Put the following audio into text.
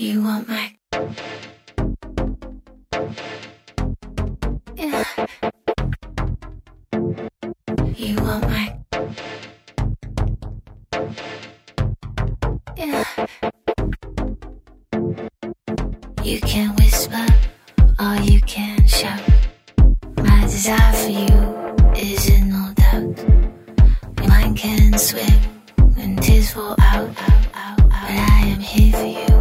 You want my yeah. You want my yeah. You can whisper or you can shout. My desire for you is in no doubt. Your mind can swing when tears fall out. But I am here for you.